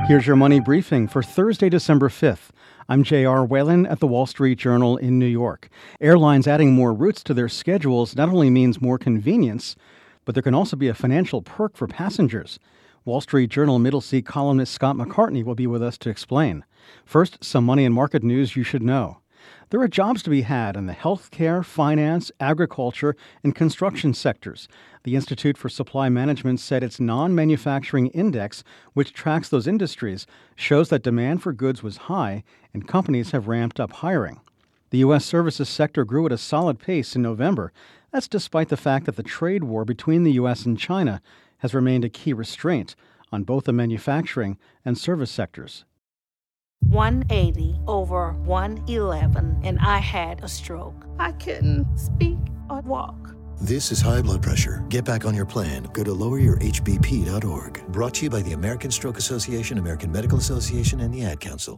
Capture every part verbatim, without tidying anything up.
Here's your money briefing for Thursday, December fifth. I'm J R. Whalen at the Wall Street Journal in New York. Airlines adding more routes to their schedules not only means more convenience, but there can also be a financial perk for passengers. Wall Street Journal Middle Seat columnist Scott McCartney will be with us to explain. First, some money and market news you should know. There are jobs to be had in the healthcare, finance, agriculture, and construction sectors. The Institute for Supply Management said its non-manufacturing index, which tracks those industries, shows that demand for goods was high and companies have ramped up hiring. The U S services sector grew at a solid pace in November. That's despite the fact that the trade war between the U S and China has remained a key restraint on both the manufacturing and service sectors. one eighty over one eleven, and I had a stroke. I couldn't speak or walk. This is high blood pressure. Get back on your plan. Go to lower your h b p dot org. Brought to you by the American Stroke Association, American Medical Association, and the Ad Council.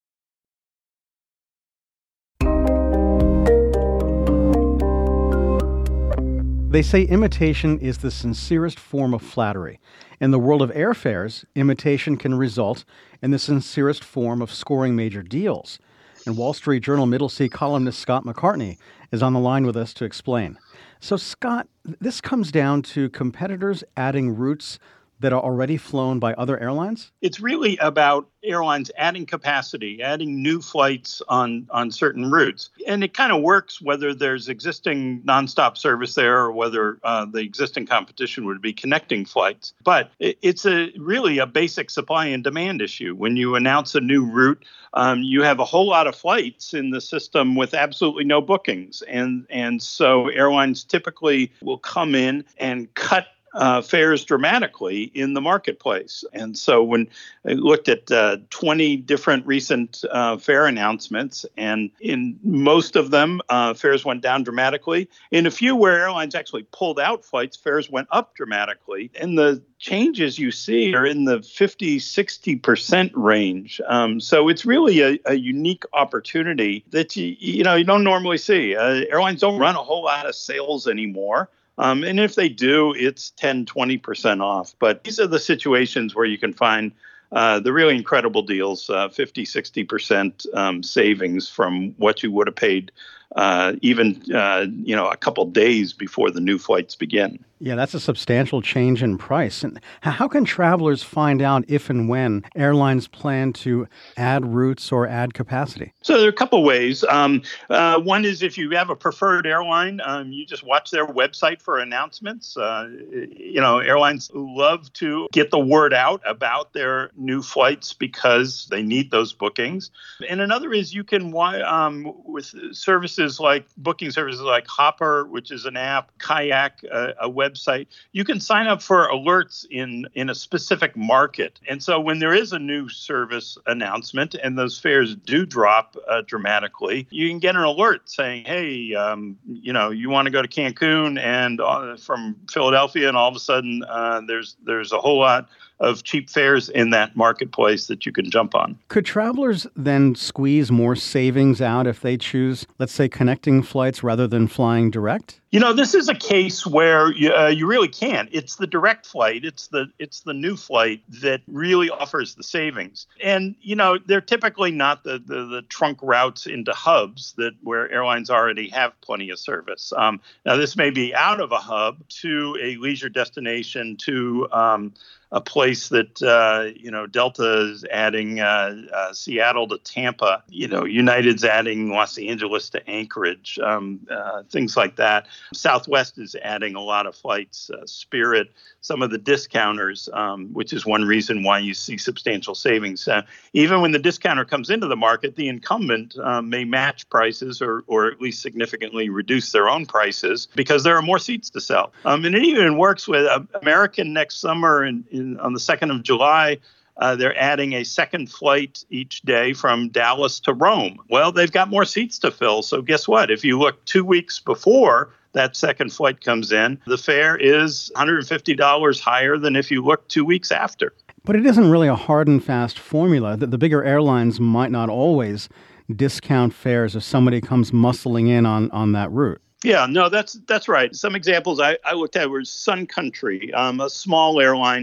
They say imitation is the sincerest form of flattery. In the world of airfares, imitation can result in the sincerest form of scoring major deals. And Wall Street Journal Middle Seat columnist Scott McCartney is on the line with us to explain. So, Scott, this comes down to competitors adding routes that are already flown by other airlines? It's really about airlines adding capacity, adding new flights on, on certain routes. And it kind of works whether there's existing nonstop service there or whether uh, the existing competition would be connecting flights. But it, it's a really a basic supply and demand issue. When you announce a new route, um, you have a whole lot of flights in the system with absolutely no bookings. And, and so airlines typically will come in and cut Uh, fares dramatically in the marketplace. And so when I looked at uh, twenty different recent uh, fare announcements, and in most of them, uh, fares went down dramatically. In a few where airlines actually pulled out flights, fares went up dramatically. And the changes you see are in the fifty, sixty percent range. Um, so it's really a, a unique opportunity that you, you know, you don't normally see. Uh, airlines don't run a whole lot of sales anymore. Um, and if they do, it's ten, twenty percent off. But these are the situations where you can find uh, the really incredible deals, uh, fifty, sixty percent um, savings from what you would have paid uh, even, uh, you know, a couple days before the new flights begin. Yeah, that's a substantial change in price. And how can travelers find out if and when airlines plan to add routes or add capacity? So there are a couple ways. Um, uh, one is if you have a preferred airline, um, you just watch their website for announcements. Uh, you know, airlines love to get the word out about their new flights because they need those bookings. And another is you can, um, with services like booking services like Hopper, which is an app, Kayak, a, a web website, you can sign up for alerts in, in a specific market. And so when there is a new service announcement and those fares do drop uh, dramatically, you can get an alert saying, hey, um, you know, you want to go to Cancun and uh, from Philadelphia, and all of a sudden uh, there's there's a whole lot of cheap fares in that marketplace that you can jump on. Could travelers then squeeze more savings out if they choose, let's say, connecting flights rather than flying direct? You know, this is a case where you, uh, you really can. It's the direct flight. It's the it's the new flight that really offers the savings. And, you know, they're typically not the, the, the trunk routes into hubs that where airlines already have plenty of service. Um, now, this may be out of a hub to a leisure destination to um, a place that, uh, you know, Delta is adding uh, uh, Seattle to Tampa. You know, United's adding Los Angeles to Anchorage, um, uh, things like that. Southwest is adding a lot of flights, uh, Spirit, some of the discounters, um, which is one reason why you see substantial savings. Uh, even when the discounter comes into the market, the incumbent uh, may match prices or, or at least significantly reduce their own prices because there are more seats to sell. Um, and it even works with uh, American next summer in, in, on the second of July. Uh, they're adding a second flight each day from Dallas to Rome. Well, they've got more seats to fill. So guess what? If you look two weeks before that second flight comes in, the fare is one hundred fifty dollars higher than if you look two weeks after. But it isn't really a hard and fast formula. That the bigger airlines might not always discount fares if somebody comes muscling in on, on that route. Yeah, no, that's that's right. Some examples I, I looked at were Sun Country, um, a small airline,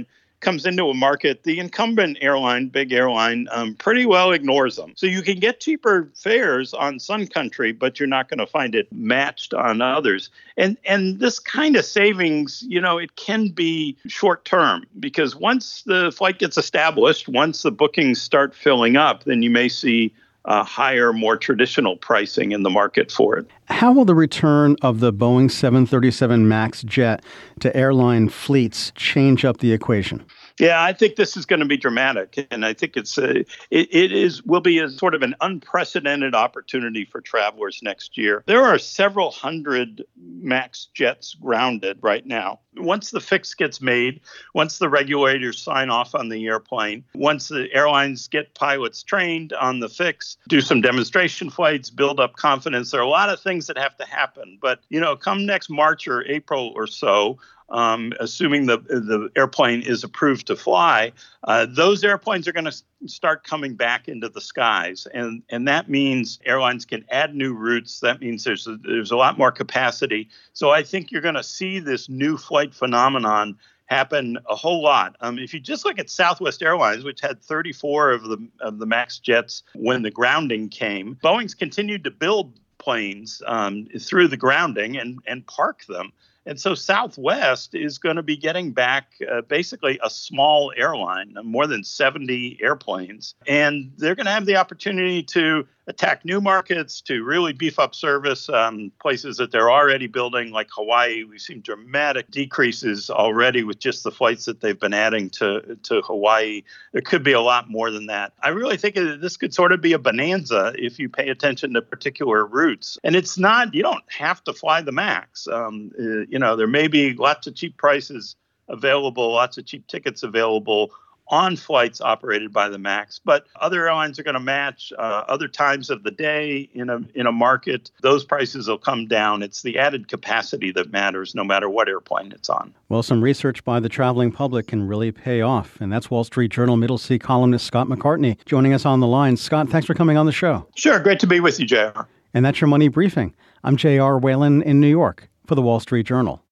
comes into a market, the incumbent airline, big airline, um, pretty well ignores them. So you can get cheaper fares on Sun Country, but you're not going to find it matched on others. And and this kind of savings, you know, it can be short term, because once the flight gets established, once the bookings start filling up, then you may see Uh, higher, more traditional pricing in the market for it. How will the return of the Boeing seven thirty-seven MAX jet to airline fleets change up the equation? Yeah, I think this is going to be dramatic, and I think it's a, it, it is will be a sort of an unprecedented opportunity for travelers next year. There are several hundred MAX jets grounded right now. Once the fix gets made, once the regulators sign off on the airplane, once the airlines get pilots trained on the fix, do some demonstration flights, build up confidence, there are a lot of things that have to happen. But, you know, come next March or April or so, Um, assuming the the airplane is approved to fly, uh, those airplanes are going to start coming back into the skies, and and that means airlines can add new routes. That means there's a, there's a lot more capacity. So I think you're going to see this new flight phenomenon happen a whole lot. Um, if you just look at Southwest Airlines, which had thirty-four of the of the MAX jets when the grounding came, Boeing's continued to build planes um, through the grounding and and park them. And so Southwest is going to be getting back uh, basically a small airline, more than seventy airplanes. And they're going to have the opportunity to attack new markets, to really beef up service, um, places that they're already building, like Hawaii. We've seen dramatic decreases already with just the flights that they've been adding to, to Hawaii. There could be a lot more than that. I really think this could sort of be a bonanza if you pay attention to particular routes. And it's not, you don't have to fly the MAX. Um, uh, you know, there may be lots of cheap prices available, lots of cheap tickets available on flights operated by the MAX, but other airlines are going to match uh, other times of the day in a in a market. Those prices will come down. It's the added capacity that matters, no matter what airplane it's on. Well, some research by the traveling public can really pay off, and that's Wall Street Journal Middle Sea columnist Scott McCartney joining us on the line. Scott, thanks for coming on the show. Sure, great to be with you, J R. And that's your Money Briefing. I'm J R. Whalen in New York for the Wall Street Journal.